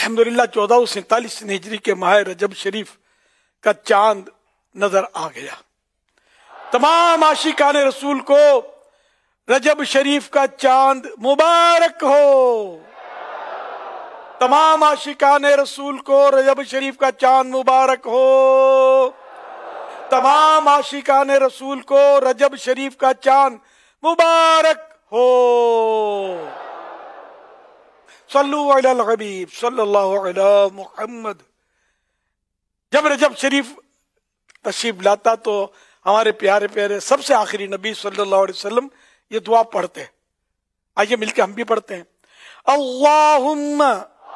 الحمدللہ 1447 ہجری کے ماہ رجب شریف کا چاند نظر آ گیا۔ تمام عاشقان رسول کو رجب شریف کا چاند مبارک ہو۔ تمام عاشقان رسول کو رجب شریف کا چاند مبارک ہو۔ تمام عاشقان رسول کو رجب شریف کا چاند مبارک ہو۔ صلو علی الحبیب صلی اللہ علی محمد۔ جب رجب شریف تشریف لاتا تو ہمارے پیارے پیارے سب سے آخری نبی صلی اللہ علیہ وسلم یہ دعا پڑھتے۔ آئیے مل کے ہم بھی پڑھتے ہیں۔ اللہم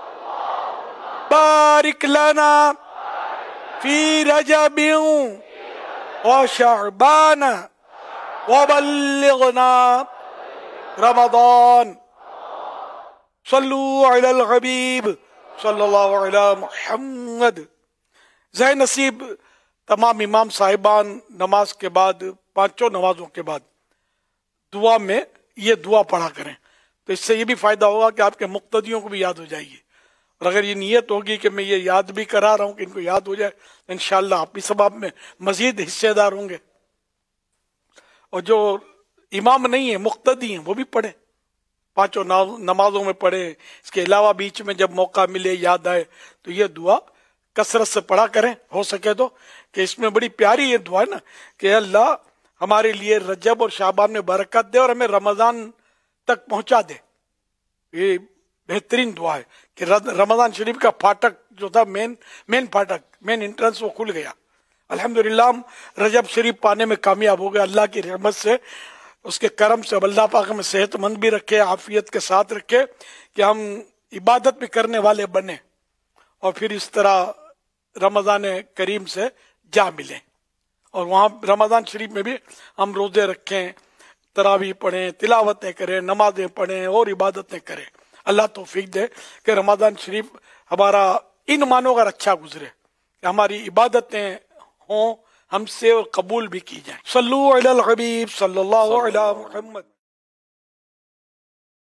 بارک لنا فی رجب وشعبان وبلغنا رمضان۔ صلو علی الحبیب صلی اللہ علی محمد۔ ذہ نصیب تمام امام صاحبان نماز کے بعد، پانچوں نمازوں کے بعد دعا میں یہ دعا پڑھا کریں، تو اس سے یہ بھی فائدہ ہوگا کہ آپ کے مقتدیوں کو بھی یاد ہو جائے گی، اور اگر یہ نیت ہوگی کہ میں یہ یاد بھی کرا رہا ہوں کہ ان کو یاد ہو جائے تو انشاءاللہ آپ بھی ثواب میں مزید حصے دار ہوں گے۔ اور جو امام نہیں ہیں، مقتدی ہیں، وہ بھی پڑھیں، پانچوں نمازوں میں پڑھیں۔ اس کے علاوہ بیچ میں جب موقع ملے، یاد آئے تو یہ دعا کثرت سے پڑھا کریں، ہو سکے تو، کہ اس میں بڑی پیاری یہ دعا ہے نا کہ اللہ ہمارے لیے رجب اور شعبان میں برکت دے اور ہمیں رمضان تک پہنچا دے۔ یہ بہترین دعا ہے کہ رمضان شریف کا پھاٹک جو تھا، مین پھاٹک، مین انٹرنس، وہ کھل گیا۔ الحمدللہ ہم رجب شریف پانے میں کامیاب ہو گئے اللہ کی رحمت سے، اس کے کرم سے۔ اب اللہ پاک ہمیں صحت مند بھی رکھے، عافیت کے ساتھ رکھے، کہ ہم عبادت بھی کرنے والے بنے اور پھر اس طرح رمضان کریم سے جا ملیں، اور وہاں رمضان شریف میں بھی ہم روزے رکھیں، تراویح پڑھیں، تلاوتیں کریں، نمازیں پڑھیں اور عبادتیں کریں۔ اللہ توفیق دے کہ رمضان شریف ہمارا ان معنوں کا اچھا گزرے، کہ ہماری عبادتیں ہوں ہم سے اور قبول بھی کی جائیں۔ صلو علی الحبیب صلی اللہ علی محمد۔